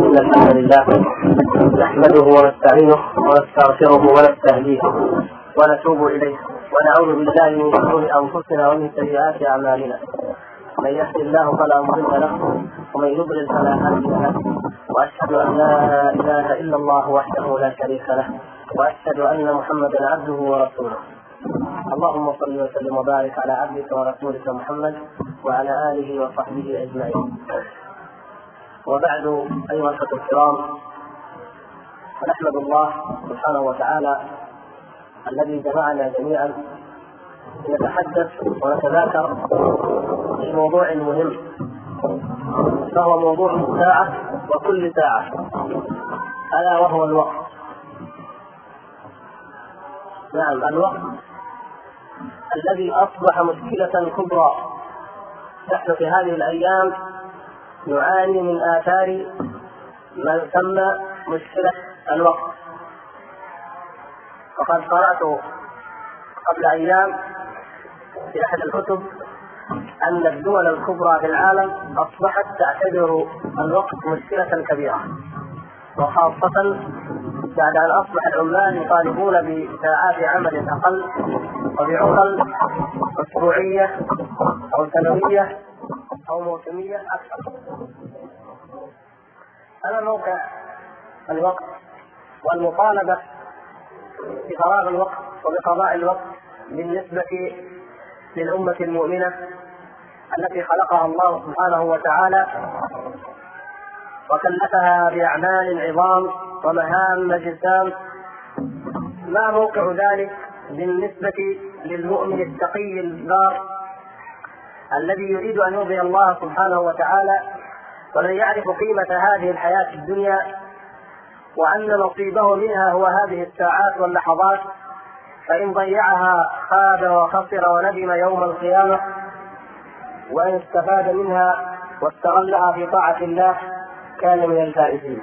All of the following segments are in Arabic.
إن الحمد لله نحمده ونستعينه ونستغفره ونستهديه ونتوب إليه ونعوذ بالله من شرور أنفسنا ومن سيئات أعمالنا. من يهد الله فلا مضل له ومن يضلل فلا هادي له، وأشهد أن لا إله إلا الله وحده لا شريك له، وأشهد أن محمدا عبده ورسوله. اللهم صل وسلم وبارك على عبدك ورسولك محمد وعلى آله وصحبه أجمعين. وبعد، أيها الأخوة الكرام، فنحمد الله سبحانه وتعالى الذي جمعنا جميعا نتحدث ونتذاكر في موضوع مهم، فهو موضوع الساعة وكل ساعة، ألا وهو الوقت. نعم، الوقت الذي أصبح مشكلة كبرى. نحن في هذه الأيام نعاني من آثار ما يسمى مشكلة الوقت. وقد قرأت قبل أيام في أحد الكتب أن الدول الكبرى في العالم أصبحت تعتبر الوقت مشكلة كبيرة، وخاصة بعد أن أصبح العمال يطالبون بساعات عمل أقل وبعطل أسبوعية أو سنوية أو موسمية أكثر. هذا موقع الوقت والمطالبة بفراغ الوقت وبقضاء الوقت بالنسبة للأمة المؤمنة التي خلقها الله سبحانه وتعالى وكلفها بأعمال عظام ومهام جسام. ما موقع ذلك بالنسبة للمؤمن التقي البار الذي يريد أن يرضي الله سبحانه وتعالى، ولن يعرف قيمة هذه الحياة الدنيا وأن نصيبه منها هو هذه الساعات واللحظات، فإن ضيعها خاب وخسر وندم يوم القيامة، وإن استفاد منها واستغلها في طاعة الله كان من الفائزين.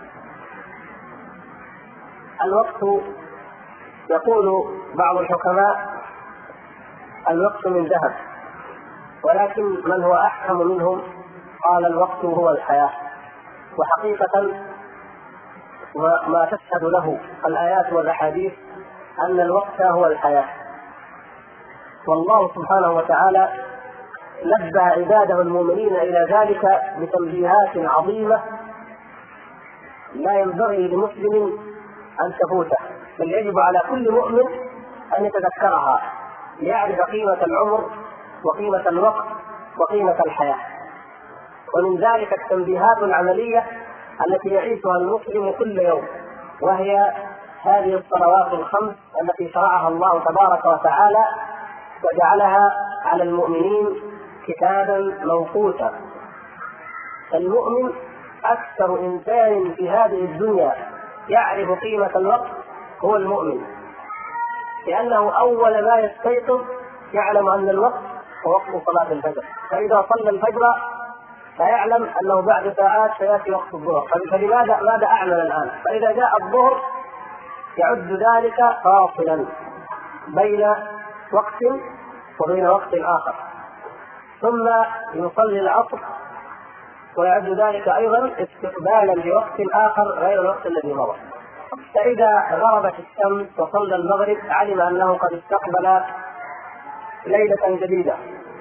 الوقت، يقول بعض الحكماء: الوقت من ذهب، ولكن من هو أحكم منهم قال: الوقت هو الحياة. وحقيقة وما تشهد له الآيات والأحاديث أن الوقت هو الحياة. والله سبحانه وتعالى نبه عباده المؤمنين إلى ذلك بتنبيهات عظيمة لا ينبغي لمسلم أن تفوته، بل يجب على كل مؤمن أن يتذكرها ليعرف قيمة العمر وقيمة الوقت وقيمة الحياة. ومن ذلك التنبيهات العملية التي يعيشها المسلم كل يوم، وهي هذه الصلوات الخمس التي شرعها الله تبارك وتعالى وجعلها على المؤمنين كتابا موقوتا. المؤمن أكثر إنسان في هذه الدنيا يعرف قيمة الوقت هو المؤمن، لأنه أول ما يستيقظ يعلم أن الوقت هو وقت صلاة الفجر، فإذا صلى الفجر فيعلم أنه بعد ساعات سيأتي وقت الظهر، ماذا أعمل الآن؟ فإذا جاء الظهر يعد ذلك فاصلا بين وقت وبين وقت آخر، ثم يصلي العصر ويعد ذلك أيضا استقبالا لوقت آخر غير الوقت الذي مضى. فإذا غربت الشمس وصلى المغرب علم أنه قد استقبل ليلة جديدة،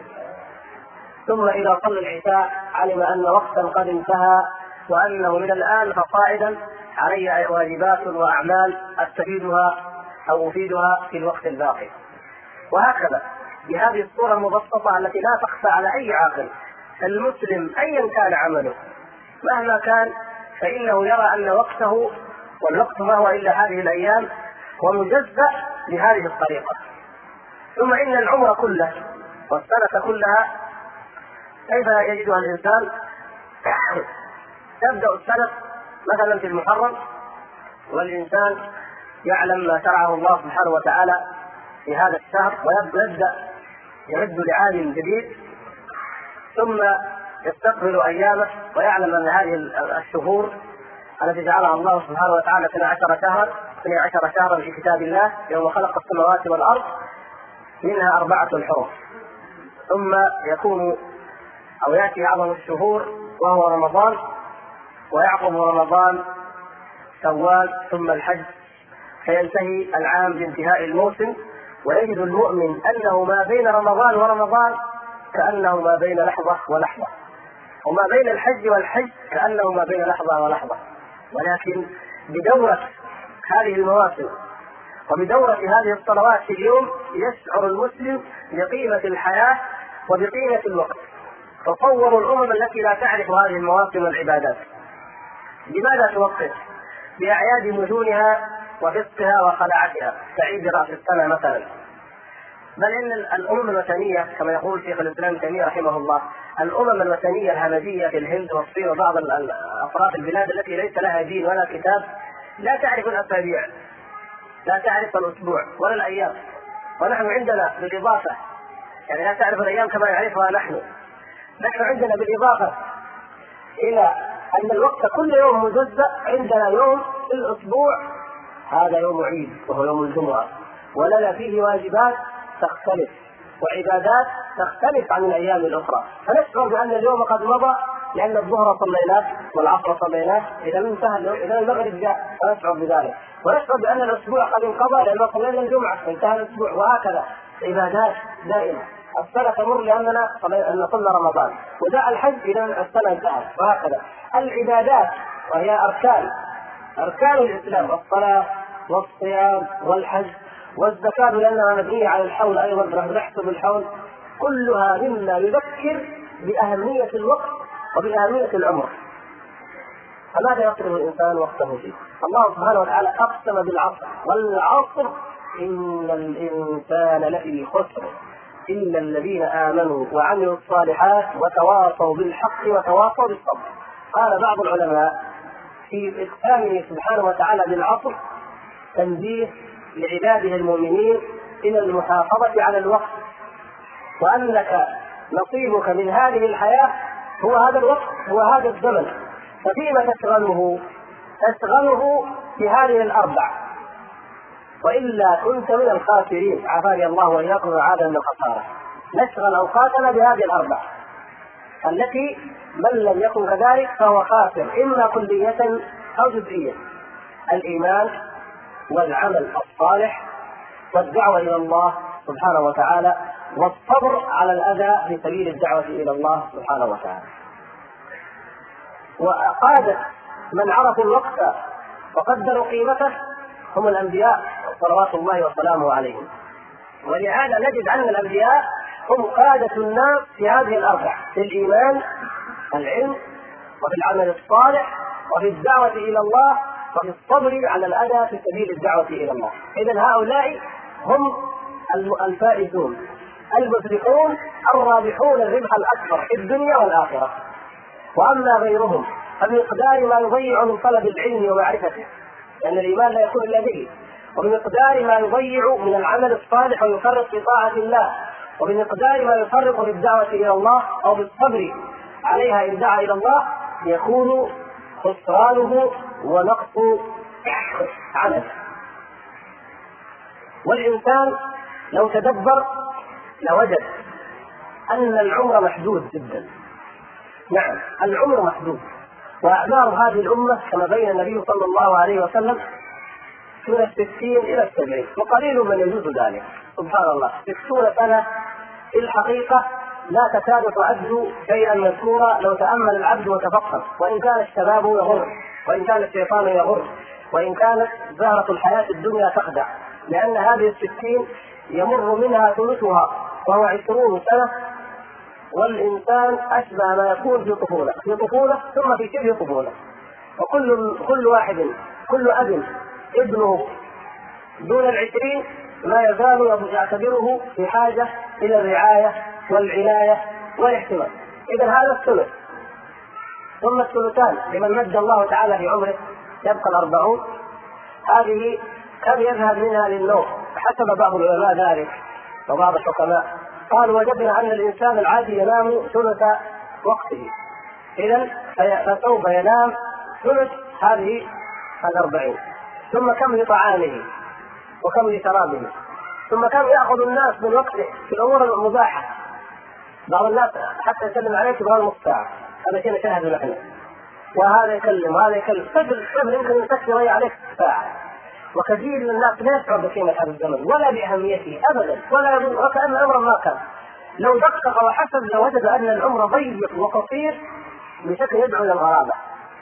ثم إذا صلى العشاء علم أن وقتا قد انتهى، وأنه من الآن فصاعدا علي واجبات وأعمال أستفيدها أو أفيدها في الوقت الباقي. وهكذا بهذه الصورة المبسطة التي لا تخفى على أي عاقل، المسلم أيا كان عمله مهما كان فإنه يرى أن وقته، والوقت ما هو إلا هذه الأيام، ومجزأ بهذه الطريقة. ثم إن العمر كله والسنة كلها كيف يجدها الإنسان؟ تبدأ السنة مثلا في المحرم، والإنسان يعلم ما شرعه الله سبحانه وتعالى في هذا الشهر، ويبدأ يعد لعام جديد، ثم يستقبل أيامه ويعلم أن هذه الشهور التي جعلها الله سبحانه وتعالى 12 شهرا في كتاب الله يوم خلق السماوات والأرض، منها 4 حرم، ثم يكون أو يأتي أعظم الشهور وهو رمضان، ويعقب رمضان شوال ثم الحج، فينتهي العام بانتهاء الموسم، ويجد المؤمن أنه ما بين رمضان ورمضان كأنه ما بين لحظة ولحظة، وما بين الحج والحج كأنه ما بين لحظة ولحظة. ولكن بدورة هذه المواسم وبدورة هذه الصلوات في اليوم يشعر المسلم بقيمة الحياة وبقيمة الوقت. تصوروا الأمم التي لا تعرف هذه المواسم والعبادات لماذا توقف بأعياد مجونها وفسقها وخلاعتها كعيد رأس السنة مثلا، بل إن الأمم الوثنية كما يقول شيخ الإسلام ابن تيمية رحمه الله، الأمم الوثنية الهمجية في الهند والصين وبعض أطراف البلاد التي ليس لها دين ولا كتاب لا تعرف الأسابيع، لا تعرف الأسبوع ولا الأيام، ونحن عندنا بالإضافة يعني لا تعرف الأيام كما يعرفها نحن عندنا بالإضافة إلى أن الوقت كل يوم مجزأ، عندنا يوم في الأسبوع هذا يوم عيد وهو يوم الجمعة، ولنا فيه واجبات تختلف وعبادات تختلف عن الأيام الأخرى، فنشعر بأن اليوم قد مضى لأن الظهر صليناه والعصر صليناه، إذا انتهى اليوم إذا المغرب جاء فنشعر بذلك، ونشعر بأن الأسبوع قد انقضى لأنه صلينا الجمعة فانتهى الأسبوع، وهكذا عبادات دائمة. السنة تمر لأننا صلى رمضان، وجاء الحج إذا السنة انتهت، وهكذا العبادات وهي أركان الإسلام، الصلاة والصيام والحج والزكاة لأنها مبنية على الحول أيضا نحسب الحول، كلها مما يذكر بأهمية الوقت وبأهمية العمر. فماذا يصرف الإنسان وقته فيه؟ الله سبحانه وتعالى أقسم بالعصر، والعصر إن الإنسان لفي خسر إلا الذين آمنوا وعملوا الصالحات وتواصوا بالحق وتواصوا بالصبر. قال بعض العلماء في إقسامه سبحانه وتعالى بالعصر تنبيه لعباده المؤمنين إلى المحافظة على الوقت، وأنك نصيبك من هذه الحياة هو هذا الوقت هو هذا الزمن، ففيما تشغله بهذه الأربع، وإلا كنت من الخاسرين. عافاني الله وإياكم وعادا من الخسارة. نشغل أوقاتنا بهذه الأربع التي من لم يكن كذلك فهو خاسر، إما كلية أو جزئيا: الإيمان والعمل الصالح والدعوة إلى الله سبحانه وتعالى والصبر على الأذى في سبيل الدعوة إلى الله سبحانه وتعالى. وقادة من عرفوا الوقت وقدروا قيمته هم الأنبياء صلوات الله وسلامه عليهم، ولهذا نجد أن الأنبياء هم قادة الناس في هذه الأربع: في الإيمان، العلم، وفي العمل الصالح، وفي الدعوة إلى الله، وفي الصبر على الأذى في سبيل الدعوة إلى الله. إذن هؤلاء هم الفائزون المفلحون الرابحون الربح الأكبر في الدنيا والآخرة. وأما غيرهم فبمقدار ما يضيع من طلب العلم ومعرفته، لأن الإيمان لا يكون إلا به، وبمقدار ما يضيع من العمل الصالح ويفرط في طاعة الله، وبمقدار ما يفرط في الدعوة إلى الله أو بالصبر عليها إن دعا إلى الله، يكون خسرانه ونقص عمله. والإنسان لو تدبر لوجد أن العمر محدود جدا. نعم، العمر محدود، وأعمار هذه الأمة كما بين النبي صلى الله عليه وسلم من 60 إلى 70، وقليل من يجوز ذلك. سبحان الله، 60 سنة في الحقيقة لا تكاد تعد شيئا مذكورا لو تأمل العبد وتفكر، وإن كان الشباب يغر، وإن كان الشيطان يغر، وإن كانت زهرة الحياة الدنيا تخدع، لأن هذه 60 يمر منها ثلثها وهو 20 سنة، والإنسان أشبه ما يكون في طفولة ثم في شبه طفولة. وكل واحد كل أب ابنه دون 20 ما يزال يعتبره في حاجة إلى الرعاية والعناية والاهتمام. إذن هذا الثلث، ثم الثلثان لمن مد الله تعالى في عمره يبقى 40. هذه كم يذهب منها للنوم؟ حسب بعض العلماء ذلك وبعض الحكماء قالوا وجدنا أن الإنسان العادي ينام ثلث وقته، إذن فسوف ينام ثلث هذه 40. ثم كم لطعامه وكم لشرابه، ثم كم يأخذ الناس من وقته في الأمور المباحة. بعض الناس حتى يسلم عليك بغير نص ساعة، هذا شيء نشاهده نحن. وهذا يكلم وهذا يكلم، قبل يمكن يسكر ويضيع عليك ساعة. وكثير من الناس لا يشعر بقيمة هذا الزمن ولا بأهميته أبدا، وكأن الأمر ما كان. لو دقق وحسب لوجد أن العمر ضيق وقصير بشكل يدعو إلى الغرابة.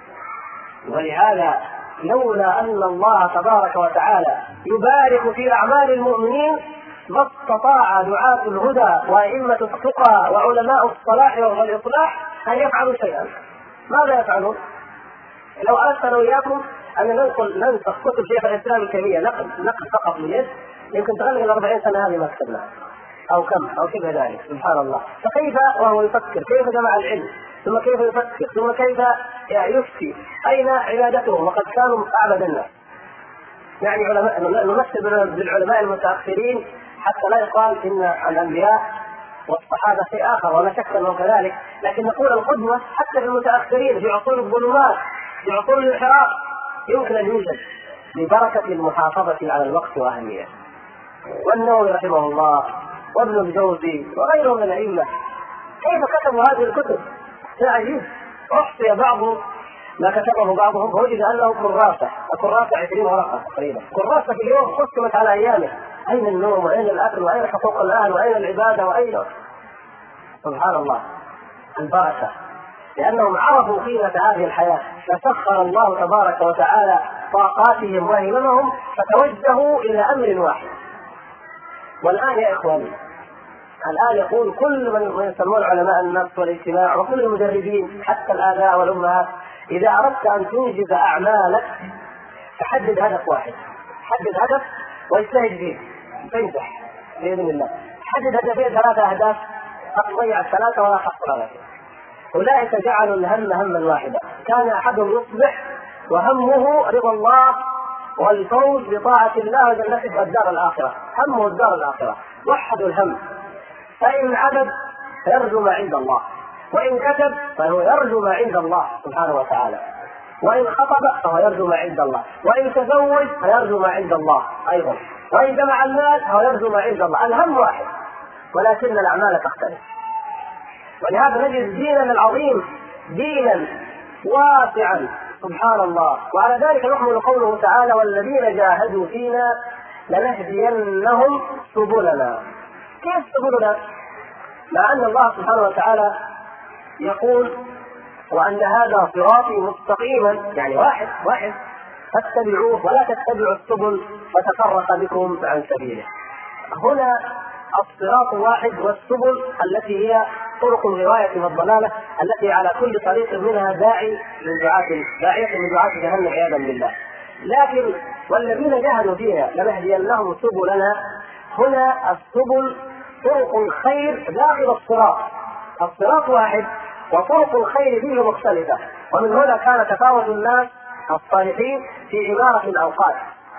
ولهذا لولا أن الله تبارك وتعالى يبارك في أعمال المؤمنين ما استطاع دعاة الهدى وأئمة التقى وعلماء الصلاح والإصلاح أن يفعلوا شيئا. ماذا يفعلون؟ لو أردنا وإياكم أن ننسخ كتب شيخ الإسلام ابن تيمية نقل فقط من يد، يمكن تغلق 40 سنة هذه ما كتبناها أو كم أو شبه ذلك. سبحان الله. فكيف وهو يفكر كيف جمع العلم، ثم كيف يفكر، ثم كيف يفتي، أين عبادته وقد كانوا أعبد الناس. يعني نمثل بالعلماء المتأخرين حتى لا يقال إن الأنبياء والصحابة شيء آخر، ولا شك أنه كذلك، لكن نقول القدوة حتى في المتأخرين في عصور الظلمات في عصور الانحراف يمكن أن يوجد ببركة المحافظة على الوقت وأهميته. والنووي رحمه الله وابن الجوزي وغيرهم من الأئمة كيف كتبوا هذه الكتب؟ شيء عجيب. أحصي بعض ما كتبه بعضهم وجد أنه كراسة 20 ورقة تقريبا، كراسة في اليوم قسمت على أيامه، أين النوم وأين الأكل وأين حقوق الأهل وأين العبادة وأين. سبحان الله البركة، لأنهم عرفوا قيمة هذه الحياة، فسخر الله تبارك وتعالى طاقاتهم وهممهم فتوجهوا إلى أمر واحد. والآن يا إخواني، الآن يقول كل من يسمون علماء النفس والاجتماع وكل المدربين حتى الآباء والأمهات، إذا أردت أن تنجز أعمالك فحدد هدف واحد، حدد هدف واجتهد فيه تنجح بإذن الله. حدد هدفين 3 أهداف تضيع 3 ولا تحصل على شيء. أولئك جعلوا الهم هما واحدا، كان أحدهم يصبح وهمه رضا الله والفوز بطاعة الله وجنته والدار الآخرة، همه الدار الآخرة. وحدوا الهم، فإن عبد فيرجو ما عند الله، وإن كتب فهو يرجو ما عند الله سبحانه وتعالى، وإن خطب فهو يرجو ما عند الله، وإن تزوج فيرجو ما عند الله أيضا، وإن جمع المال فهو يرجو ما عند الله. الهم واحد ولكن الأعمال تختلف. ولهذا نجد ديننا العظيم دينا واسعا سبحان الله. وعلى ذلك يحمل قوله تعالى والذين جاهدوا فينا لنهدينهم سبلنا. كيف سبلنا؟ مع أن الله سبحانه وتعالى يقول وأن هذا صراطي مستقيما، يعني واحد فاتبعوه ولا تتبعوا السبل فتفرق بكم عن سبيله. هنا الصراط واحد، والسبل التي هي طرق الغواية والضلالة التي على كل طريق منها داعية من دعاة جهنم عياذا بالله. لكن والذين جاهدوا فيها لنهدينهم سبلنا، هنا السبل طرق الخير داخل الصراط واحد وطرق الخير فيه مختلفة. ومن هنا كان تفاوت الناس الصالحين في عبارة الأوقات،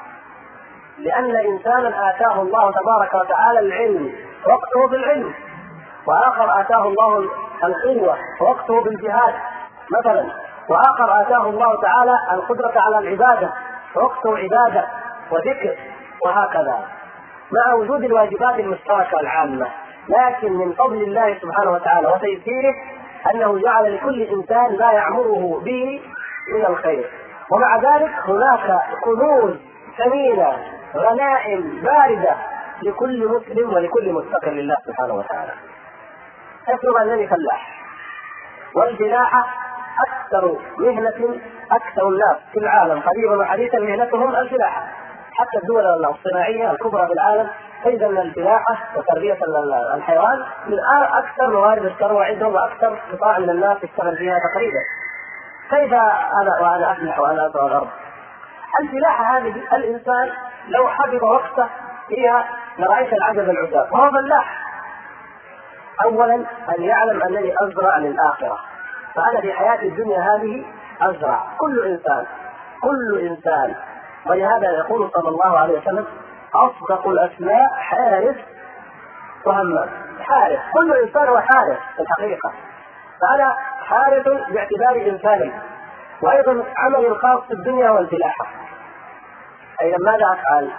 لأن إنسانا آتاه الله تبارك وتعالى العلم وقته بالعلم، وآخر آتاه الله القوة وقته بالجهاد مثلا، وآخر آتاه الله تعالى القدرة على العبادة وقته عبادة وذكر، وهكذا مع وجود الواجبات المشتركة العامة. لكن من فضل الله سبحانه وتعالى وتيسيره أنه جعل لكل إنسان لا يعمره به من الخير، ومع ذلك هناك كنوز ثمينة غنائم باردة لكل مسلم ولكل متقي لله سبحانه وتعالى. افرض أنني فلاح، والفلاحة أكثر الناس في العالم قريبا وحديثا مهنتهم الفلاحة، حتى الدول الصناعية الكبرى في العالم تجد أن الفلاحة وتربية الحيوان من أكثر موارد الثروة عندهم، وأكثر قطاع من الناس يشتغل فيها تقريبا. كيف أنا أفلح وأنا أطلع الأرض؟ الفلاحة هذه الإنسان لو حفظ وقته فيها لرأيت العجب العجاب. وهو فلاح أولا أن يعلم أنني أزرع للآخرة، فأنا في حياة الدنيا هذه أزرع. كل إنسان ولهذا يقول صلى الله عليه وسلم أصدق الأسماء حارس وهمام. حارس، كل إنسان هو حارس في الحقيقة، فأنا حارس باعتبار إنساني، وأيضا عملي الخاص في الدنيا والفلاحة. أي ماذا أفعل؟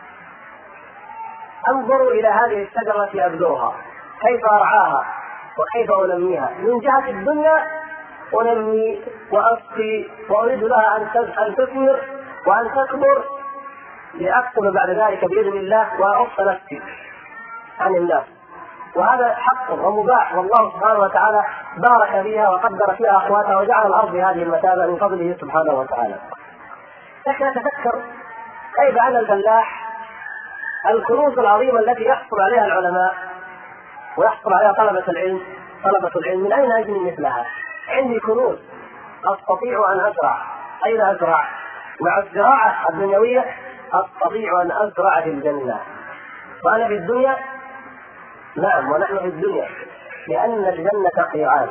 أنظر إلى هذه الشجرة أبذرها، كيف أرعاها وكيف أنميها من جهة الدنيا أنمي وأسقي وأريد لها أن تثمر وأن تكبر لأكتب بعد ذلك بإذن الله وأعص نفسي عن الناس. وهذا حق ومباح، والله سبحانه وتعالى بارك فيها وقدر فيها أخواتها وجعل الأرض هذه المثابة من فضله سبحانه وتعالى. لكن نتذكر كيف أن الفلاح الكنوز العظيمة التي يحصل عليها العلماء ويحصل عليها طلبة العلم من أين أجني مثلها؟ عندي كنوز أستطيع أن أزرع. أين أزرع؟ مع الزراعة الدنيوية أستطيع أن أزرع في الجنة. وأنا في الدنيا، نعم ونحن في الدنيا، لأن الجنة قيعان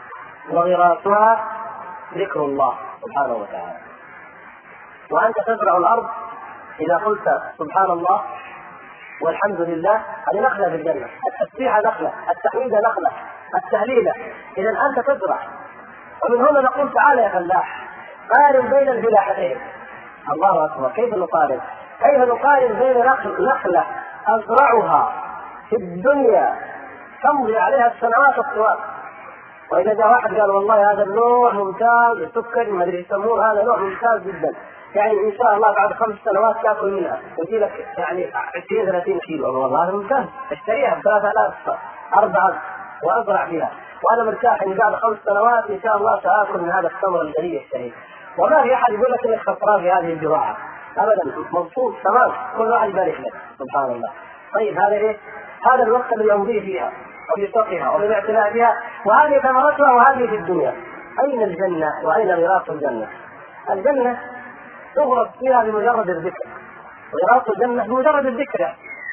وغراسها ذكر الله سبحانه وتعالى. وأنت تزرع الأرض إذا قلت سبحان الله والحمد لله، هذه نخلة في الجنة، التسبيح نخلة، التحميد نخلة، التهليل. إذا أنت تزرع. ومن هنا نقول تعالى يا فلاح قارن بين الفلاحتين. الله أكبر، كيف نقارن؟ كيف نقارن بين نخلة أزرعها في الدنيا تمضي عليها السنوات الطوال، وإذا جاء واحد قال والله هذا النوع ممتاز السكر ما أدري يسموه، هذا نوع ممتاز جدا، يعني إن شاء الله بعد 5 سنوات تأكل منها ويجي لك يعني 20-30 كيلو، والله هذا ممتاز، اشتريها ب3000 4 وأزرع فيها وأنا مرتاح إن بعد 5 سنوات إن شاء الله سأكل من هذا الثمر الذي يشتريه. وما في أحد يقول لك إنك خسران في هذه الزراعة أبدا، مبسوط تمام، كل واحد يبارك لك سبحان الله. طيب هذا إيه؟ هذا الوقت اللي يمضي فيها وفي سقيها وفي الاعتناء بها، وهذه ثمرتها وهذه في الدنيا. أين الجنة وأين غراس الجنة؟ الجنة تغرس فيها بمجرد الذكر، غراس الجنة بمجرد الذكر،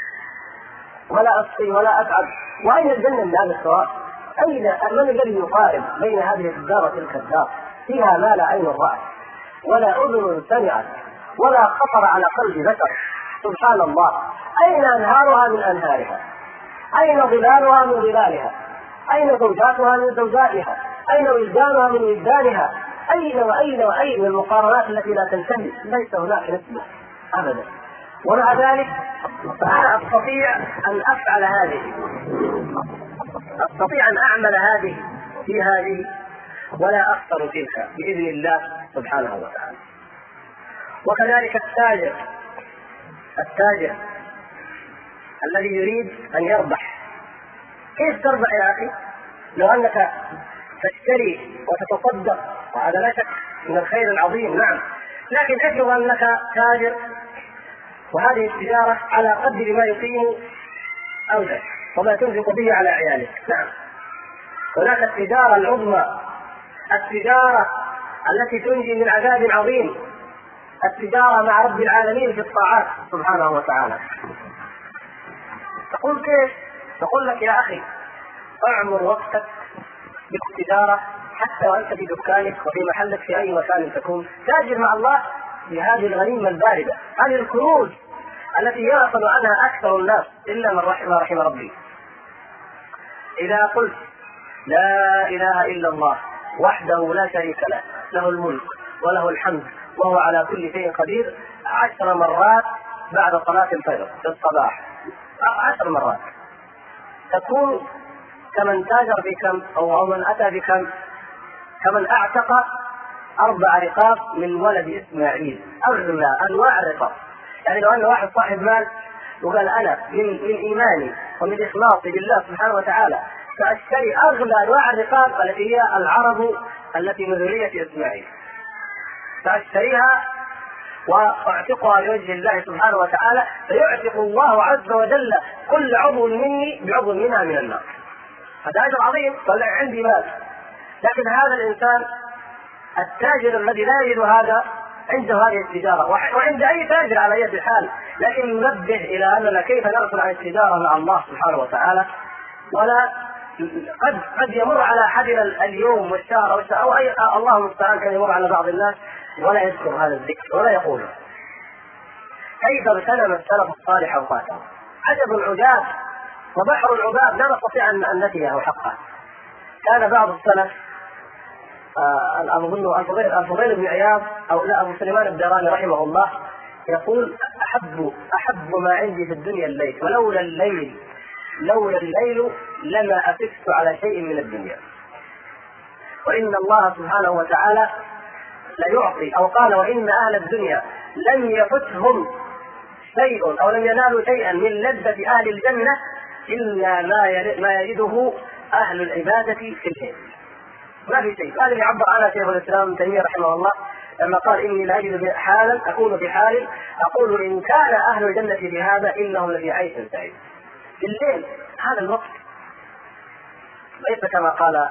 ولا أسقي ولا أتعب. وأين الجنة من هذا السؤال؟ أين من الذي يقارن بين هذه الدار وتلك الدار؟ فيها ما لا عين رأت ولا أذن سمعت ولا خطر على قلب بشر. سبحان الله. أين أنهارها من أنهارها؟ أين ظلالها من ظلالها؟ أين زوجاتها من زوجاتها؟ أين ولدانها من ولدانها؟ أين وأين وأين من المقارنات التي لا تنتهي؟ ليس هناك نسبة أبدا. ومع ذلك أنا أستطيع أن أفعل هذه، أستطيع أن أعمل هذه في هذه ولا أخسر تلك بإذن الله سبحانه وتعالى. وكذلك التاجر الذي يريد أن يربح. كيف تربح يا أخي؟ لو أنك تشتري وتتصدق وهذا لا شك من الخير العظيم، نعم، لكن افرض أنك تاجر وهذه التجارة على قدر ما يقيم أوجه وما تنفق به على عيالك. نعم، هناك التجارة العظمى، التجارة التي تنجي من عذاب عظيم، التجارة مع رب العالمين في الطاعات سبحانه وتعالى. تقول كيف؟ تقول لك يا أخي اعمر وقتك بالتجارة حتى وأنت في دكانك وفي محلك في أي مكان تكون، تاجر مع الله بهذه الغنيمة الباردة، هذه الكنوز التي يغفل عنها أكثر الناس إلا من رحم ربي. إذا قلت لا إله إلا الله وحده لا شريك له، له الملك وله الحمد وهو على كل شيء قدير 10 مرات بعد صلاة الفجر في الصباح، 10 مرات، تكون كمن تاجر بكم أو من أتى بكم، كمن أعتق 4 رقاب من ولد إسماعيل، أغلى أنواع الرقاب. يعني لو أن واحد صاحب مال وقال أنا من إيماني ومن إخلاصي بالله سبحانه وتعالى سأشتري أغلى أنواع الرقاب التي هي العرب التي من ذرية إسماعيل، سأشتريها وأعتقها لوجه الله سبحانه وتعالى، فيعتق الله عز وجل كل عضو مني بعضو منها من النار. هذا أجر عظيم، طلع عندي مال. لكن هذا الإنسان التاجر الذي لا يجد هذا عنده هذه التجارة، وعند أي تاجر على أي حال، لكن ننبه إلى أننا كيف نغفل عن التجارة مع الله سبحانه وتعالى. ولا قد يمر على أحدنا اليوم والشهر أو أي الله المستعان كان يمر على بعض الناس ولا يذكر هذا الذكر ولا يقوله. كيف اغتنم السلف الصالح أوقاته؟ عجب العجاب وبحر العباب لا نستطيع أن نفيه حقه. كان بعض السلف أظن الفضيل بن عياض أو لا أبو سليمان الداراني رحمه الله يقول أحب ما عندي في الدنيا الليل، ولولا الليل لما أفكت على شيء من الدنيا. وإن الله سبحانه وتعالى ليعطي، أو قال وإن أهل الدنيا لم يفتهم شيء أو لم ينالوا شيئا من لذة أهل الجنة إلا ما يجده أهل العبادة في الليل. ما في شيء. هذا يعبر عنه شيخ الإسلام ابن تيمية رحمه الله لما قال إني لا أجد حالا أكون في حال أقول إن كان أهل الجنة في هذا إنهم لفي عيش سعيد. في الليل هذا الوقت ليس كما قال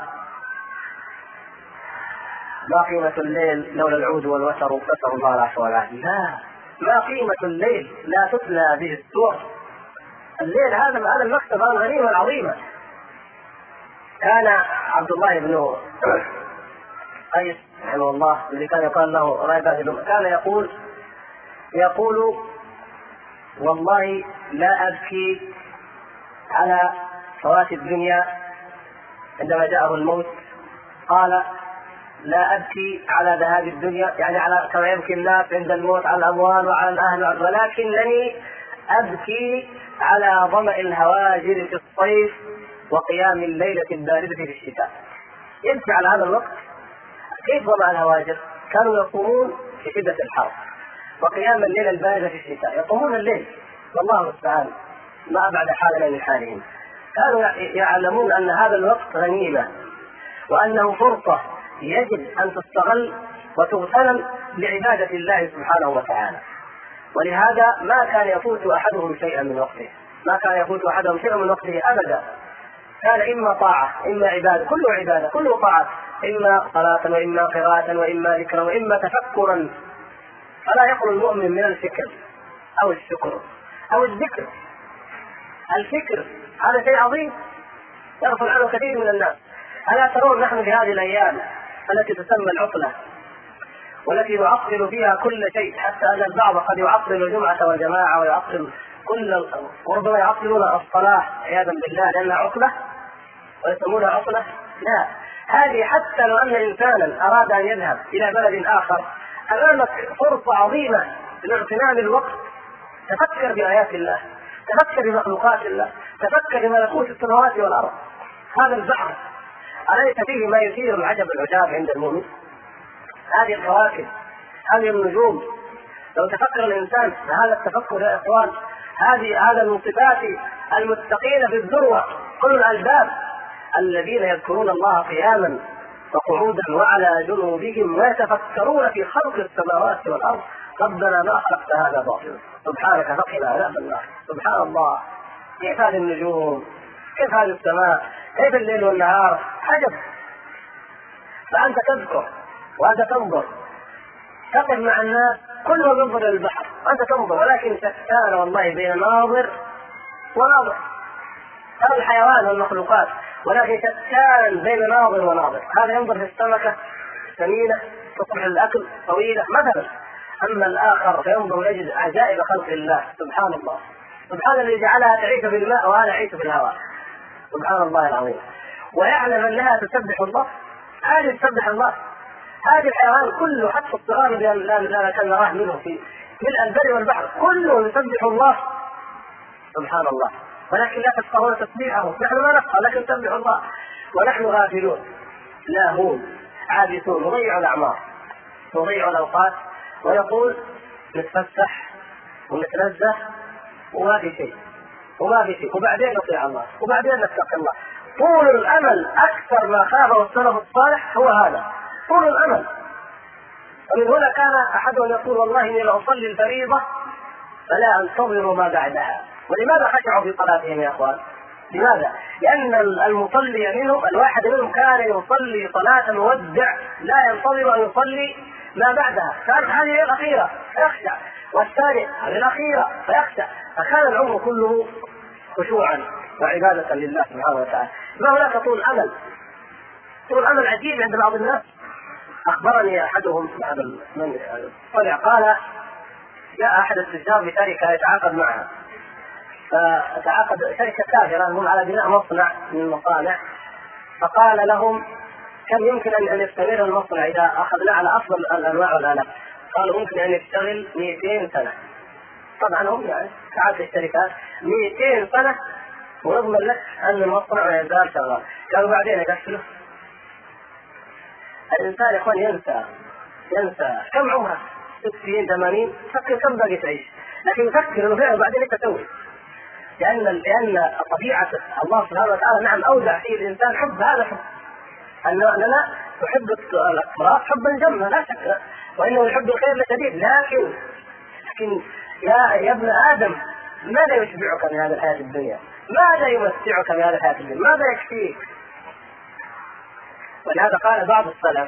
ما قيمة الليل لولا العود والوتر نسأل الله العفو والعافية. لا، ما قيمة الليل لا تتلى به السور. الليل هذا المكتبة الغنيمة العظيمة. كان عبد الله بن قيس رحمه الله الذي كان يقال له رايبه كان يقول والله لا أبكي على فوات الدنيا عندما جاءه الموت. قال لا أبكي على ذهاب الدنيا، يعني على كما يبكي الناس عند الموت على الأموال وعلى الأهل، ولكنني أبكي على ظمأ الهواجر في الصيف وقيام الليلة الباردة في الشتاء. يبكي على هذا الوقت. كيف ظمأ الهواجر؟ كانوا يقومون في شدة الحر، وقيام الليل الباردة في الشتاء، يقومون الليل والله المستعان ما أبعد حالنا من حالهم. كانوا يعلمون أن هذا الوقت غنيمة وأنه فرصة يجب أن تستغل وتغتنم لعبادة الله سبحانه وتعالى. ولهذا ما كان يفوت أحدهم شيئا من وقته، ما كان يفوت أحدهم شيئا من وقته أبدا. كان إما طاعة إما عبادة، كله عبادة كله طاعة، إما صلاة وإما قراءة وإما ذكرا وإما تفكرا. فلا يخلو المؤمن من الفكر أو الشكر أو الذكر. الفكر هذا شيء عظيم يغفل عنه كثير من الناس. ألا ترون نحن في هذه الأيام التي تسمى العطلة والتي يعطل فيها كل شيء، حتى أن البعض قد يعطل الجمعة والجماعة ويعطل وربما يعطلون الصلاة عياذا بالله لأنها عطلة ويسمونها عطلة. لا، هذه حتى لو أن إنسانا أراد أن يذهب إلى بلد آخر أمامك فرصة عظيمة لاغتنام الوقت. تفكر بآيات الله، تفكر بمخلوقات الله، تفكر بملكوت السماوات والأرض. هذا البحر أليس فيه ما يثير العجب العجاب عند المؤمن؟ هذه الكواكب، هذه النجوم، لو تفكر الإنسان هذا التفكر يا إخوان، هذا من صفات المتقين في الذروة كل الألباب الذين يذكرون الله قياما وقعودا وعلى جنوبهم ويتفكرون في خلق السماوات والأرض ربنا ما خلقت هذا باطلا سبحانك فقنا عذاب النار. سبحان الله، كيف هذه النجوم، كيف هذه السماء، كيف الليل والنهار، عجب. فأنت تذكر وأنت تنظر، تقف مع الناس كلهم ينظر إلى البحر وأنت تنظر، ولكن شتان والله بين ناظر وناظر. هذا الحيوان والمخلوقات، ولكن شتان بين ناظر وناظر. هذا ينظر في السمكة ثمينة تصلح الأكل طويلة مثلا، أما الآخر فينظر يجد عجائب خلق الله. سبحان الله، سبحان الذي جعلها تعيش في الماء وأنا أعيش في الهواء. سبحان الله العظيم. ويعلم أنها تسبح الله. هذه تسبح الله، هذه الحيوان كله حتى الصغار لا كان نراه منه في ملء البر والبحر كله يسبح الله. سبحان الله، ولكن لا تفقهون تسبيحه. نحن ما نفقه لكن تسبح الله، ونحن غافلون لاهون عابثون نضيع الأعمار نضيع الأوقات ونقول نتفسح ونتنزه وما في شيء وبعدين نطيع الله وبعدين نتقي الله. طول الأمل أكثر ما خافه السلف الصالح هو هذا، طول الأمل. ومن هنا كان أحدهم يقول والله إني لأصلي الفريضة فلا أنتظر ما بعدها. ولماذا خشعوا في صلاتهم يا أخوان؟ لماذا؟ لأن المصلي منهم الواحد منهم كان يصلي صلاة مودع لا ينتظر أن يصلي ما بعدها، كانت هذه الأخيرة فيخشع، والثاني هذه الأخيرة فيخشع، فكان العمر كله خشوعا وعبادة لله سبحانه وتعالى. ما هناك طول طول أمل عجيب عند بعض الناس. أخبرني أحدهم من طلع قال جاء أحد التجار بشركة يتعاقد معها، فتعاقد شركة كافرة هم على بناء مصنع من المصانع، فقال لهم كم يمكن أن يستمر المصنع إذا أخذنا على أفضل الأنواع والآلات؟ قالوا ممكن أن يشتغل 200 سنة. طبعا هم يعني ساعات الشركات 200 سنة ونضمن لك أن المصنع ما يزال شغال. قالوا بعدين يقفله الإنسان يا إخوان ينسى كم عمره 60 80 فكر كم باقي تعيش، لكن يفكر انه فعلا بعدين ايش تسوي؟ لان طبيعه الله سبحانه وتعالى نعم اودع في الانسان حب، هذا حب اننا نحب الاطراف حبا جما لا شك، وانه يحب الخير لشديد، لكن يا ابن ادم ماذا يشبعك من هذه الحياه الدنيا؟ ماذا يمتعك من هذه الحياه الدنيا؟ ماذا يكفيك؟ ولهذا قال بعض السلف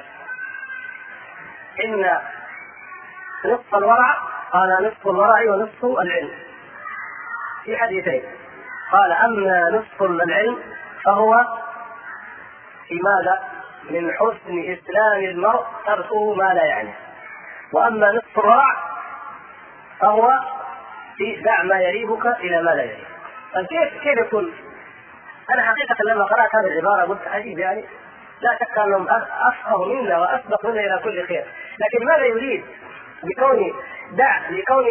ان نصف الورع، قال نصف الورع ونصف العلم في حديثين، قال أما نصف العلم فهو في ماذا؟ من حسن إسلام المرء تركه ما لا يعنيه، وأما نصف الورع فهو في دع ما يريبك إلى ما لا يريبك. كيف يكون؟ أنا حقيقة لما قرأت هذه العبارة قلت عجيب، يعني لا شك أنهم أفقه منا وأسبق منا إلى كل خير، لكن ماذا يريد لكون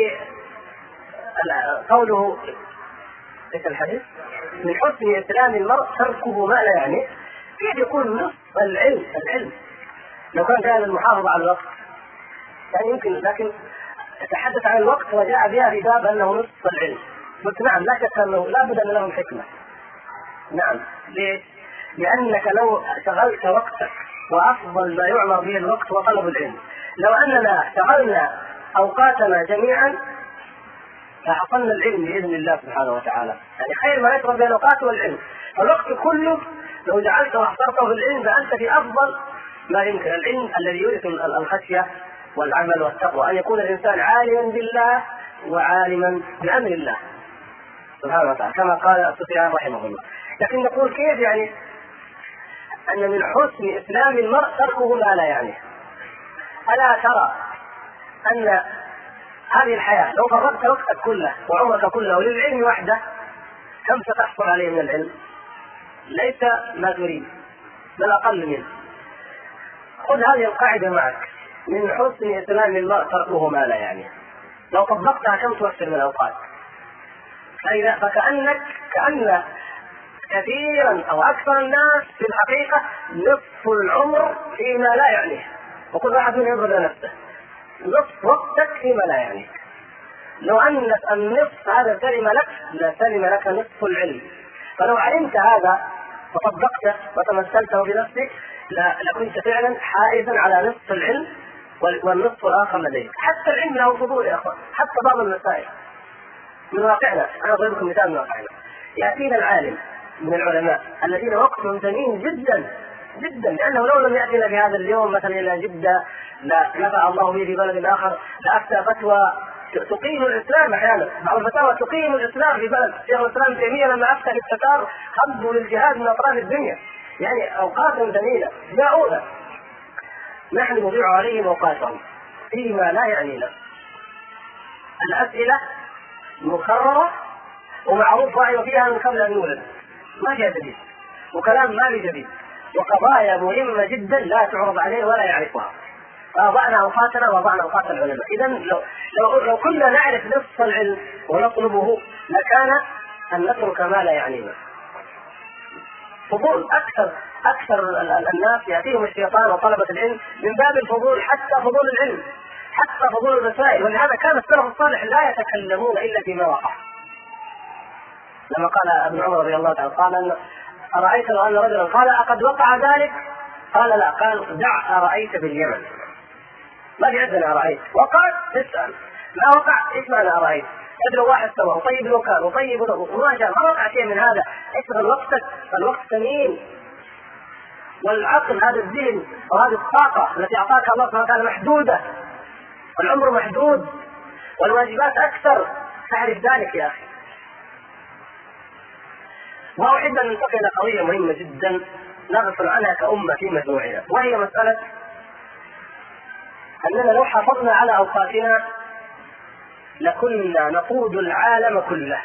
قوله ايش الحديث؟ من حسن اسلام المرء تركه ما لا يعني. كيف يكون نصف العلم لو كان فعلا المحافظه على الوقت يعني يمكن، لكن تحدث عن الوقت وجاء بها في باب انه نصف العلم. قلت نعم لا شك انه لا بد ان لهم حكمه. نعم، ليش؟ لانك لو شغلت وقتك، وافضل ما يعمر به الوقت هو طلب العلم، لو اننا شغلنا اوقاتنا جميعا فحصلنا العلم باذن الله سبحانه وتعالى. يعني خير ما يشرب بين الاوقات والعلم، الوقت كله لو جعلته واحصرته في العلم فانت في افضل ما يمكن. العلم الذي يورث الخشيه والعمل والتقوى، ان يكون الانسان عالما بالله وعالما بامر الله سبحانه وتعالى كما قال سفيان رحمه الله. لكن نقول كيف يعني ان من حسن اسلام المرء تركه ما لا يعنيه؟ الا ترى ان هذه الحياة لو فرغت وقتك كله وعمرك كله للعلم وحده كم ستحصل عليه من العلم؟ ليس ما تريد بل أقل منه. خذ هذه القاعدة معك، من حسن إسلام المرء تركه ما لا يعني. لو طبقتها كم توفر من الأوقات؟ كأن كثيرا أو أكثر الناس في الحقيقة نصف العمر فيما لا يعنيه، وكل واحد منهم ينظر لنفسه. نصف وقتك فيما لا يعنيك. لو أن النصف هذا سلم لك لسلم لك نصف العلم. فلو علمت هذا وطبقته وتمثلته بنفسك لكنت فعلا حائزا على نصف العلم والنصف الآخر لديك. حتى العلم له فضول يا أخوان، حتى بعض المسائل من واقعنا. أنا أضرب لكم مثال من واقعنا. يأتينا العالم من العلماء الذين وقتهم ثمين جدا جدا، لأنه لو لم يأتينا في هذا اليوم مثلا إلى جدة لا نفع الله به في بلد آخر، لأفتى فتوى تقيم الإسلام. أحيانا بعض الفتاوى تقيم الإسلام في بلد. شيخ الإسلام ابن تيمية لما أفتى في التتار خضوا للجهاد من أطراف الدنيا، يعني أوقات ثمينة جاءونا، نحن نضيع عليهم أوقاتهم فيما لا يعنينا. الأسئلة مكررة ومعروف رأيه فيها من قبل أن يولد، ما فيها جديد، وكلام ما في جديد، وقضايا مهمة جدا لا تعرض عليه ولا يعرفها. وضعنا أوقاتنا وضعنا أوقات العلماء. إذن لو كنا نعرف نصف العلم ونطلبه لكان أن نترك ما لا يعنينا. فضول أكثر الناس يأتيهم الشيطان وطلبة العلم من باب الفضول، حتى فضول العلم، حتى فضول المسائل. ولهذا كان السلف الصالح لا يتكلمون إلا فيما وقع. لما قال ابن عمر رضي الله تعالى قال أن أرأيت لو أن رجلا قال أقد وقع ذلك؟ قال لا. قال دع أرأيت باليمن. ما عندنا أرأيت، وقع تسأل ما وقع إيش معنى أرأيت؟ لو واحد سوى وطيب له كان وطيب له وما جاء ما وقع شيء من هذا، اشغل وقتك، الوقت ثمين، والعقل هذا الذهن وهذه الطاقة التي أعطاك الله سبحانه وتعالى محدودة، والعمر محدود والواجبات أكثر، تعرف ذلك يا أخي. وأحب أن ننتقل إلى قضية مهمة جدا نغفل عنها كأمة في مجموعنا، وهي مسألة أننا لو حافظنا على أوقاتنا لكنا نقود العالم كله.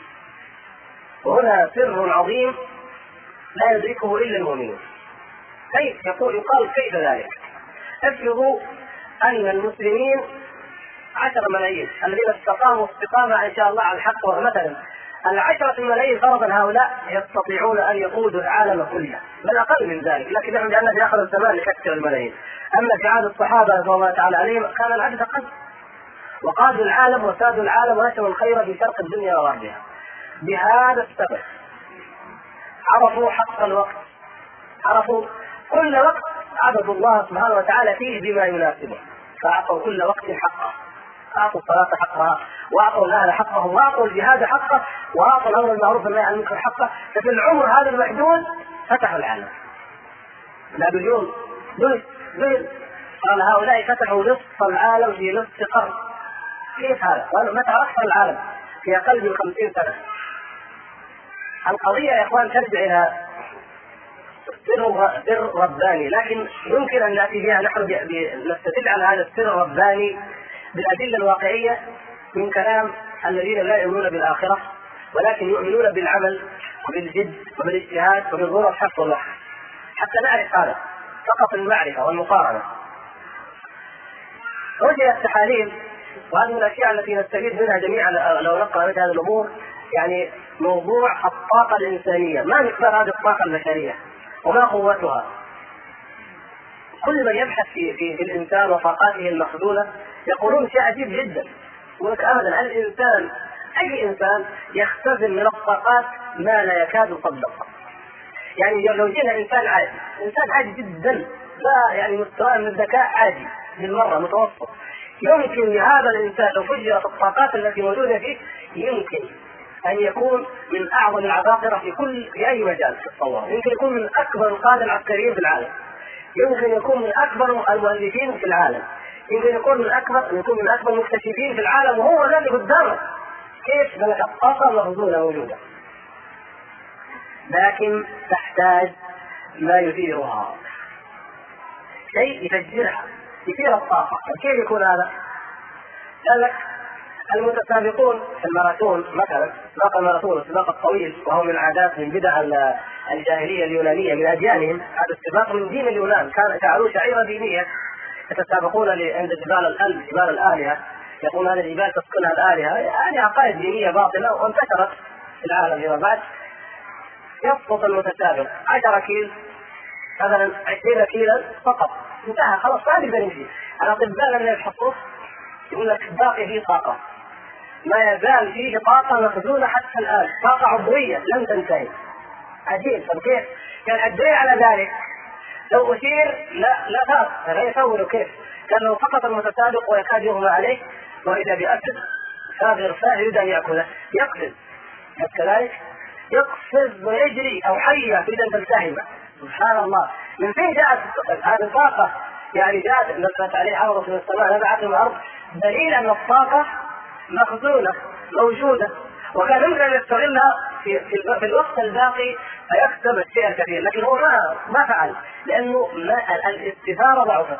وهنا سر عظيم لا يدركه إلا المؤمنون. كيف يقال كيف ذلك؟ افرضوا أن المسلمين 10 ملايين الذين استقاموا استقامة إن شاء الله على الحق، مثلا ال10 ملايين فرضا هؤلاء يستطيعون أن يقودوا العالم كله، بل أقل من ذلك، لكن نحن جعلنا في آخر الزمان نكثر الملايين. أما في عهد الصحابة رضي الله تعالى عليهم كان العدد أقل، وقادوا العالم وسادوا العالم ونشروا الخير في شرق الدنيا وغربها. بهذا السبب عرفوا حق الوقت، عرفوا كل وقت عبدوا الله سبحانه وتعالى فيه بما يناسبه، فأعطوا كل وقت حقه، أعطوا الصلاة حقها، وأعطوا المال حقه، وأعطوا الجهاد حقه، وأعطوا الأمر بالمعروف والنهي عن المنكر حقه. ففي العمر هذا المحدود فتحوا العالم. نابليون قال هؤلاء فتحوا نصف العالم في نصف قرن. كيف هذا؟ متى أكثر العالم؟ في أقل من 50 سنة. القضية يا إخوان ترجع إلى سر رباني، لكن يمكن أن نأتي بها نحن نستدل على هذا السر الرباني بالأدلة الواقعية من كلام الذين لا يؤمنون بالآخرة ولكن يؤمنون بالعمل وبالجد وبالاجتهاد وبالظروف حق الله، حتى نعرف هذا فقط المعرفة والمقارنة. وجدت تحاليل، وهذه من الأشياء التي نستفيد منها جميعا لو نقرأ مثل هذه الأمور، يعني موضوع الطاقة الإنسانية، ما مقدار هذه الطاقة البشرية وما قوتها. كل من يبحث في الإنسان وطاقاته المخزونة يقولون شيء عجيب جدا، يقول أبدا الإنسان أي إنسان يختزن من الطاقات ما لا يكاد يصدق. يعني لو جينا إنسان عادي جدا، لا يعني مستوى من الذكاء عادي بالمرة متوسط، يمكن لهذا الإنسان لو فجرت الطاقات التي موجودة فيه يمكن أن يكون من أعظم العباقرة في أي مجال تتصور. يمكن يكون من أكبر القادة العسكريين في العالم، يمكن يكون من أكبر المؤلفين في العالم، يمكن يكون من أكبر المكتشفين في العالم، وهو الذي قدامه. كيف؟ لأن الطاقة مخزونة موجودة، لكن تحتاج ما يثيرها، شيء يفجرها، يثير الطاقة. كيف يكون هذا؟ قال لك المتسابقون في الماراثون مثلا، سباق الماراثون السباق الطويل، وهو من عادات من بدع الجاهلية اليونانية من أديانهم. هذا السباق من دين اليونان، كان جعلوه شعيرة دينية، يتسابقون عند جبال الألب، جبال الآلهة، يقول هذه الجبال تسكنها الآلهة، هذه عقائد دينية باطلة وانتشرت في العالم فيما بعد. يسقط المتسابق 10 كيل مثلا 20 كيلا فقط، انتهى خلاص، ما نقدر نمشي. الأطباء لما يفحصوه يقول لك باقي فيه طاقة، ما يزال فيه طاقة مخزونة حتى الآن، طاقة عضوية لم تنتهي. عجيب. طب كيف؟ كان الدليل على ذلك لو أثير لا فاق، لا يصوروا كيف. كان لو سقط المتسابق ويكاد يغمى عليه وإذا بأسد صاغر يريد أن يأكله يقفز، كذلك يقفز ويجري، أو حية إذا تلتهمه. سبحان الله، من فين جاءت هذه الطاقة؟ يعني جاءت نزلت عليه عرض من السماء نبعت من الأرض، دليل أن الطاقة مخزونة موجودة، وكان يمكن أن يستغلها في الوقت الباقي فيكسب الشيء الكثير، لكن هو ما فعل، لأنه الاستثارة ضعفت.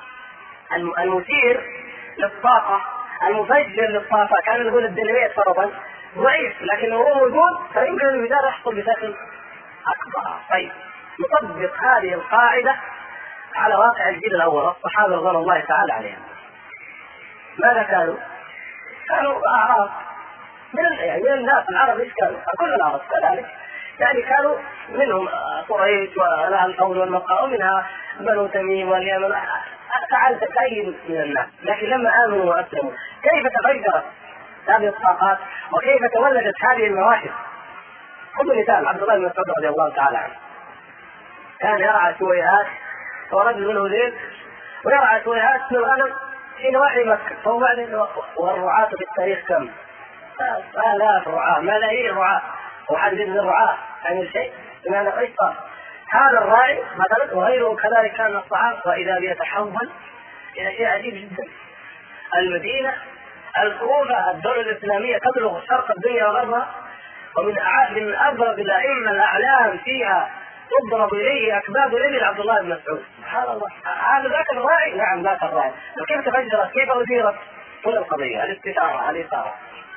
المثير للطاقة، المفجر للطاقة، كان نقول الديناميت فرضا ضعيف، لكن هو موجود فيمكن أن يحصل بشكل أكبر. طيب، نطبق هذه القاعدة على واقع الجيل الأول، الصحابة رضوان الله تعالى عليهم. ماذا كانوا؟ كانوا أعراب من الناس العرب. إيش كانوا؟ كل العرب كذلك، يعني كانوا منهم قريش ولها القول والمقام، ومنها بنو تميم واليمن، فعلت كثير من الناس. لكن لما آمنوا وأسلموا كيف تغيرت هذه الطاقات وكيف تولدت هذه المواهب؟ خذوا مثال عبد الله بن مسعود رضي الله تعالى عنه، كان يرعى شويهات، ورجل منه ذئب ويرعى شويهات من الغنم في نواحي مكة. فهو بعدين، والرعاة في التاريخ كم؟ 3000 رعاة، ملايين رعاة، وحد من الرعاة عن شيء بمعنى قصة. هذا الراعي مثلا وغيره كذلك كان الصحابة، وإذا بيتحول إلى شيء عجيب جدا. المدينة، الكوفة، الدولة الإسلامية تبلغ شرق الدنيا وغربها، ومن أبرز الأئمة الأعلام فيها تضرب إليه أكباد الإبل عبد الله بن مسعود. سبحان الله، هذا ذاك الراعي. نعم ذاك الراعي. وكيف تفجرت؟ كيف أثيرت؟ كل القضية الإثارة.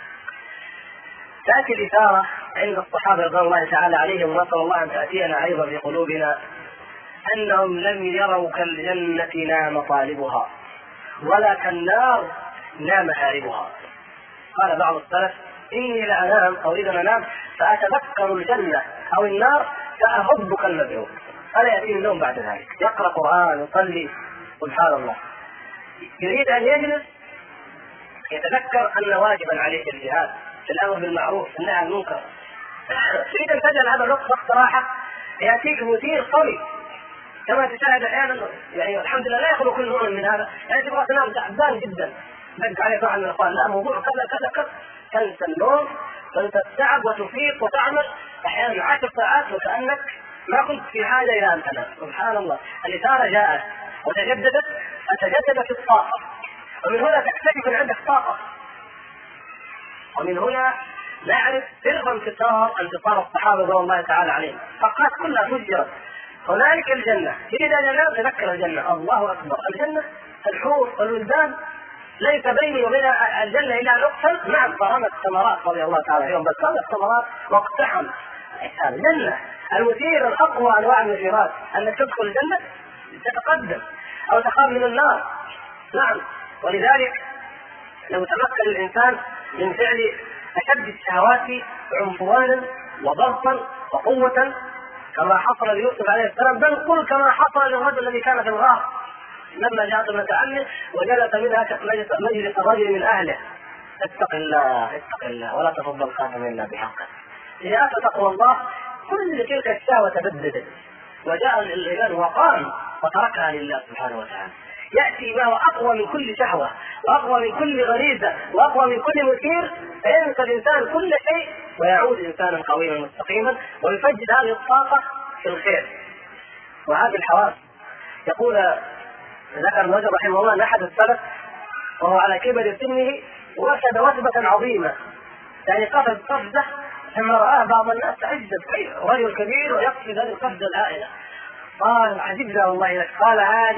تأتي الإثارة عند الصحابة رضي الله تعالى عليهم، ونسأل الله أن تأتينا أيضا في قلوبنا، أنهم لم يروا كالجنة لا مطالبها ولا كالنار لا محاربها. قال بعض السلف إني لأنام أو إذا أنام فأتذكر الجنة أو النار فأهب كالمبعوث، فلا يأتيني النوم بعد ذلك. يقرأ قرآن يصلي، سبحان الله، يريد أن يجلس يتذكر أن واجبا عليه الجهاد في الأمر بالمعروف والنهي عن المنكر، تريد أن تجعل هذا الوقت وقت راحة، يأتيك مثير صلي كما تشاهد أحيانا. يعني الحمد لله لا يخلو كل مؤمن من هذا، يعني تبغى تنام تعبان جدا، دق عليك واحد من الأخوان لا موضوع كذا كذا كذا، تنسى النوم، تنسى التعب، وتفيق وتعمل أحيانا 10 ساعات وكأنك ما كنت في حاجة إلى أن تنام. سبحان الله، الإثارة جاءت وتجددت، فتجددت الطاقة، ومن هنا تكتشف أن عندك طاقة، ومن هنا نعرف سر انتصار الصحابة رضي الله تعالى عليهم. الطاقات كلها فجرت. هنالك الجنة، إذا ننام تذكر الجنة، الله أكبر، الجنة الحور والولدان، ليس بيني وبين الجنة إلا أن أقتل. نعم طعام الثمرات رضي الله تعالى عنهم، بس هذه الثمرات واقتحم الجنة المثير الأقوى أنواع المثيرات، أنك تدخل الجنة تتقدم أو تخاف من النار. نعم، ولذلك لو تمكن الإنسان من فعل أشد الشهوات عنفوانا وضغطا وقوة كما حصل ليوسف عليه السلام، بل قل كما حصل للرجل الذي كان في الغار لما جاءت ابنة عمه وجلس منها مجلس الرجل من أهله، اتق الله اتق الله ولا تفضل الخاتم إلا بحقه. إذا أتى تقوى الله كل تلك الشهوة تبددت، وجاء الإيمان وقام وتركها لله سبحانه وتعالى. يأتي ما هو أقوى من كل شهوة وأقوى من كل غريزة وأقوى من كل مثير، فينسى الإنسان كل شيء ويعود إنسانا قويا مستقيما، ويفجد هذه الطاقة في الخير وهذه الحواس. يقول ذكر الوجه رحمه الله أن أحد السلف وهو على كبر سنه وجد وثبة عظيمة، يعني قفز قفزة ثم رآه بعض الناس تعجب، رجل كبير ويقفز هذه القفزة الهائلة. قال عجبنا والله لك، قال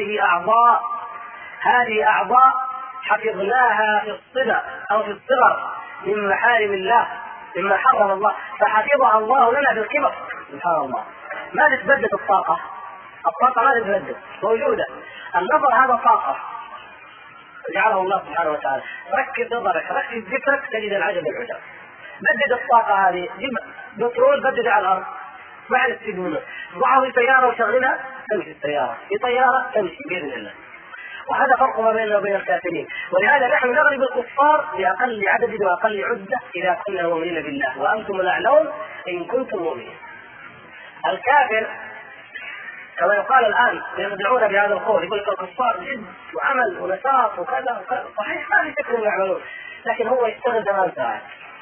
هذه أعضاء حفظناها في الصغر أو في الصغر من محارم الله مما حرم الله، فحفظها الله لنا بالكبر. سبحان الله، ما تتبدد الطاقة ما تتبدد، موجودة. النظر هذا طاقة جعله الله سبحانه وتعالى. ركز نظرك، ركز ذكرك، تجد العجب العجب. بدد الطاقة هذه، جيب بترول بدد على الأرض مع الاستدامة، ضعه في سيارة وشغلها تمشي السيارة، في طيارة تمشي بإذن الله. وهذا فرق ما بيننا وبين الكافرين، ولهذا نحن نغلب الكفار بأقل عدد وأقل عدة إذا كنا مؤمنين بالله، وأنتم الأعلون إن كنتم مؤمنين. الكافر كما يقال الآن يخدعون بهذا القول، يقول لك الكفار جد وعمل ونشاط وكذا وكذا، صحيح ما في شك يعملون، لكن هو يشتغل 8 ساعات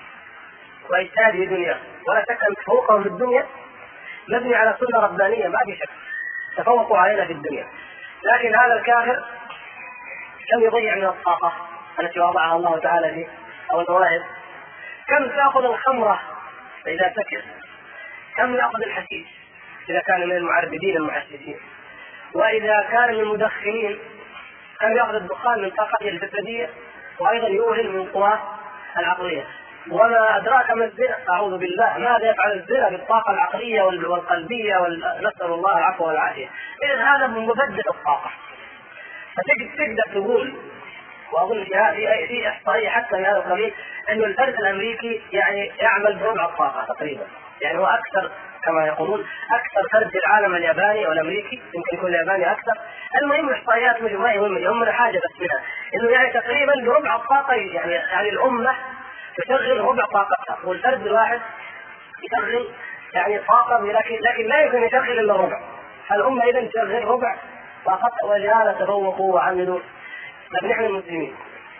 ويجتهد في دنيا، ولا شك أن تفوقهم في الدنيا مبني على سنة ربانية، ما في شك تفوقوا علينا في الدنيا. لكن هذا الكافر كم يضيع من الطاقة التي وضعها الله تعالى فيه أو المواهب؟ كم تأخذ الخمرة إذا سكر؟ كم يأخذ الحشيش إذا كان من المعربدين المحششين؟ وإذا كان من المدخنين كم يأخذ الدخان من طاقته الجسدية وأيضا يوهن من قواه العقلية؟ وما أدراك ما الزنا، أعوذ بالله، ماذا يفعل الزنا بالطاقة العقلية والقلبية نسأل الله العفو والعافية. إذن هذا من مبدد الطاقة. فتقدر تقول، وأظن في إحصائية حتى من هذا القبيل، أن الفرد الأمريكي يعني يعمل بربع الطاقة تقريبا، يعني هو أكثر كما يقولون أكثر فرد في العالم الياباني أو الأمريكي، يمكن يكون الياباني أكثر. المهم إحصائيات مش مهمة، يهمنا حاجة بس منها إنه يعني تقريبا بربع الطاقة، يعني الأمة تشغل ربع طاقتها، والفرد الواحد يشغل يعني طاقة، لكن لا يمكن يشغل إلا ربع. الأمة إذا تشغل ربع طاقتها، ولهذا تفوقوا وعملوا. نحن المسلمين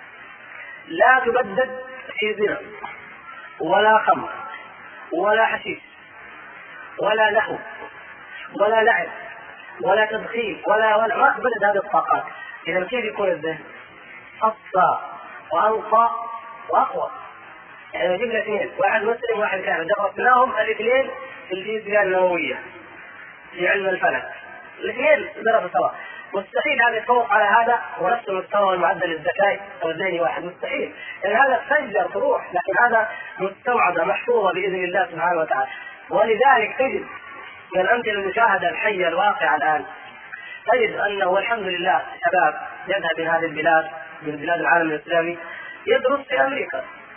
لا تبدد في زنا ولا خمر ولا حشيش ولا لهو ولا لعب ولا تدخين ولا ما تبدد هذه الطاقات. إذا كيف يكون الذهن أصفى وأنقى وأقوى؟ يعني جبنا اثنين، واحد مسلم واحد كافر، درسناهم الاثنين في الفيزياء النووية في علم الفلك، الاثنين درسوا سوا، مستحيل هذا يتفوق على هذا ونفس المستوى المعدل الذكاء والذهني واحد، مستحيل، يعني هذا تفجر تروح، لكن هذا مستوعبة محفوظة بإذن الله سبحانه وتعالى. ولذلك تجد من الأمثلة المشاهدة الحية الواقعة الآن، تجد أنه والحمد لله شباب يذهب من هذه البلاد من بلاد العالم الإسلامي يدرس في أمريكا،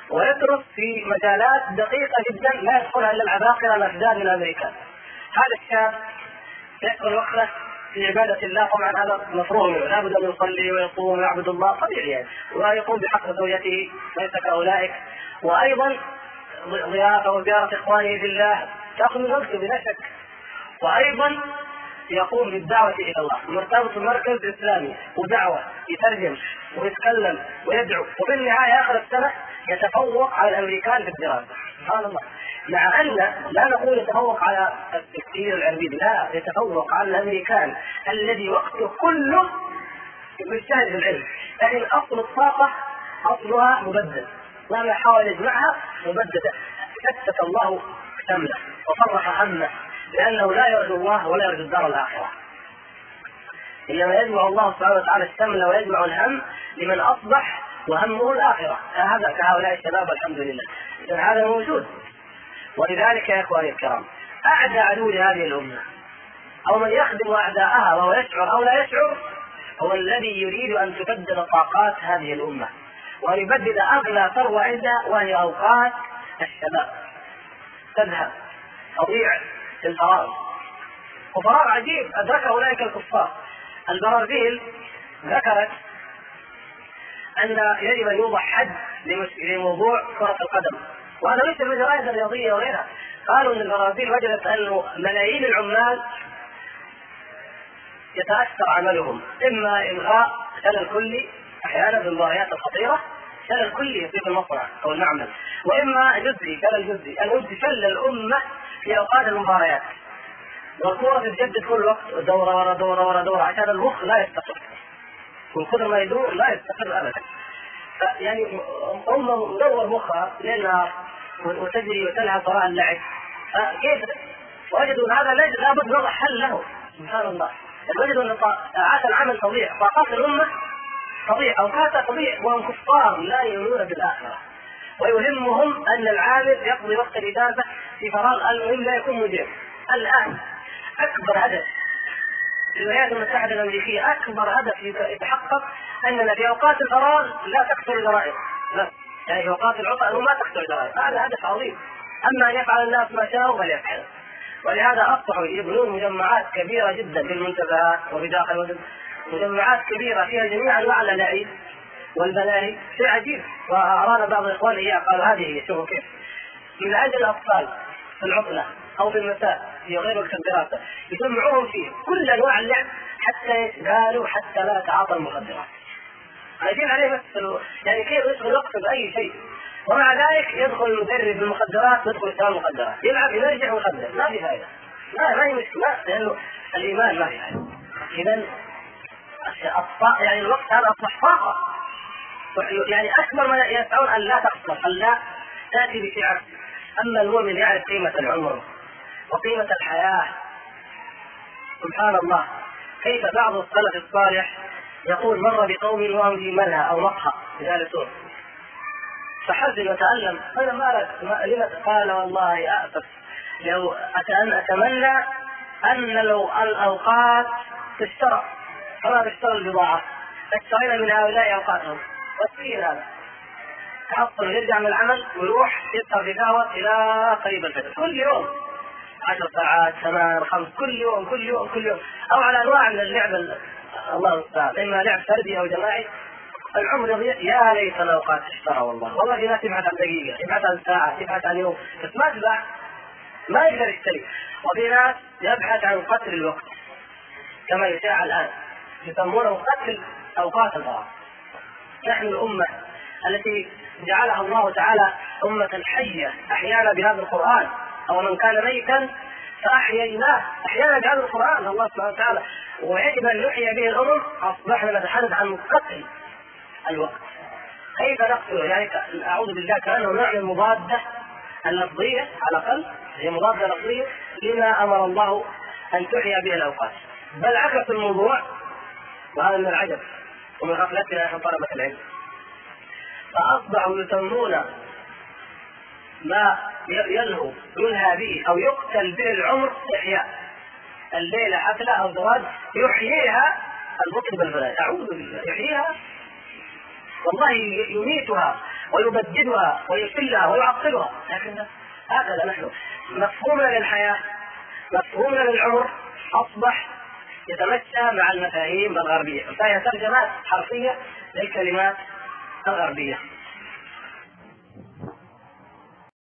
ويدرس في مجالات دقيقة جدا لا يدخلها إلا العباقرة الأشداد من أمريكا. هذا الشاب يدخل وقته في عبادة الله، طبعا هذا مفروض لا بد أن يصلي ويصوم ويعبد الله طبيعي يعني، ويقوم بحق زوجته ليس كأولئك، وأيضا ضيافة وزيارة إخوانه في الله تأخذ من وقته بلا شك، وأيضا يقوم بالدعوة إلى الله، مرتبط بمركز إسلامي ودعوة، يترجم ويتكلم ويدعو، وفي النهاية آخر السنة يتفوق على الأمريكان في الدراسة. سبحان الله. مع أن لا نقول يتفوق على التفكير العربي، لا، يتفوق على الأمريكان الذي وقته كله مجتهد في العلم، لكن أصل الطاقة أصلها مبدد، لما حاول يجمعها مبددة، كتت الله شمله وفرح همه، لأنه لا يرجو الله ولا يرجو الدار الآخرة، إنما يجمع الله سبحانه وتعالى الشمل ويجمع الهم لمن أصبح وهمه الآخرة. هذا كهؤلاء الشباب والحمد لله، إذن هذا موجود. ولذلك يا إخواني الكرام، أعدى عدو لهذه الأمة أو من يخدم أعداءها وهو يشعر أو لا يشعر هو الذي يريد أن تبدل طاقات هذه الأمة وأن يبدل أغلى ثروة عندها، وهي أوقات الشباب تذهب تضيع في الفراغ، وفراغ عجيب أدركه أولئك الكفار. البرازيل ذكرت أن يجب أن يوضع حد لموضوع كرة القدم، وهذا ليس من الجرائد الرياضية وغيرها. قالوا أن البرازيل وجدت أن ملايين العمال يتأثر عملهم، إما إلغاء شلل كلي أحيانا في المباريات الخطيرة، شلل كلي يصيب المصنع أو المعمل، وإما جزئي شلل جزئي، المهم شل الأمة في أوقات المباريات، والكرة تتجدد كل وقت دورة ورا دورة ورا دورة عشان المخ لا يستقر، من كثر ما يدور لا يستقر أبدا. يعني أمة مدور مخها ليل نهار وتجري وتلعب وراء اللعب، كيف وجدوا هذا لابد وضع حل له. سبحان الله، وجدوا أن ساعات العمل تضيع، طاقات الأمة تضيع، أوقاتها تضيع، وهم كفار لا يؤمنون بالآخرة، ويهمهم أن العامل يقضي وقت الإجازة في فراغ، المهم لا يكون مدير. الآن أكبر هدف الولايات المتحدة الأمريكية، أكبر هدف يتحقق أننا في أوقات الفراغ لا تكثر الجرائم، لا، يعني في أوقات العطلة ما تكثر الجرائم، هذا هدف عظيم. أما أن يفعل الناس ما شاءوا فليفعل، ولهذا أصبحوا يبنون مجمعات كبيرة جدا في المنتزهات وفي داخل مجمعات كبيرة فيها جميع أنواع الألاعيب والبلاهي، شيء عجيب. وأرانا بعض الإخوان إياه قالوا هذه هي، شوفوا كيف من أجل الأطفال في العطلة أو في المساء في غير وقت الدراسة يجمعوهم فيه كل أنواع اللعب حتى يشغلوا، حتى لا يتعاطى المخدرات. عايزين عليه بس يعني كيف يشغل وقته بأي شيء، ومع ذلك يدخل المدرب بالمخدرات ويدخل يشتغل المخدرات، يلعب يرجع مخدر، ما في فائدة، ما هي مشكلة، لأنه الإيمان ما في فائدة. إذن يعني الوقت هذا أصبح طاقة، يعني أكبر ما يسعون أن لا تخسر، أن لا تأتي بشعر. أما المؤمن يعرف قيمة العمر وقيمة الحياة. سبحان الله، كيف بعض السلف الصالح يقول مر بقوم وهم في ملهى أو مقهى جالسون فحزن وتألم، قال لما قال والله أأسف، لو أتمنى أن لو الأوقات تشترى كما تشترى البضاعة اشترينا من هؤلاء أوقاتهم. والسيد هذا تحصل يرجع من العمل ويروح يسهر في قهوة إلى قريب الفجر كل يوم 10 ساعات 8 5 كل يوم، أو على أنواع من اللعب الله المستعان، إما لعب فردي أو جماعي. العمر يضيع. يا ليت الأوقات تشترى، والله في ناس يبحث عن دقيقة، يبحث عن ساعة، يبحث عن يوم، بس ما تباع، ما يقدر يشتري. وفي ناس يبحث عن قتل الوقت كما يشاع الآن، يسمونه قتل أوقات الفراغ. نحن الأمة التي جعلها الله تعالى أمة حية أحيانا بهذا القرآن، أو من كان ميتا فأحييناه أحيانا بهذا القرآن الله سبحانه وتعالى، ويجب أن نحيي به الأمم. أصبحنا نتحدث عن قتل الوقت، كيف نقتله؟ يعني أعوذ بالله كأنه نوع من المضادة اللفظية، على الأقل هي مضادة لفظية لما أمر الله أن تحيي به الأوقات، بل عكس الموضوع. وهذا من العجب ومن غفلتنا نحن طلبة العلم، فأصبحوا يسمون ما ينهى به أو يقتل به العمر إحياء. الليلة حفلة أو زواج يحييها المطرب الفلاني، أعوذ بالله، يحييها والله يميتها. ويبددها ويسلها ويعطلها، لكن هكذا نحن مفهومنا للحياة، مفهومنا للعمر أصبح يتمشى مع المفاهيم الغربية، فهي ترجمات حرفية للكلمات الغربية.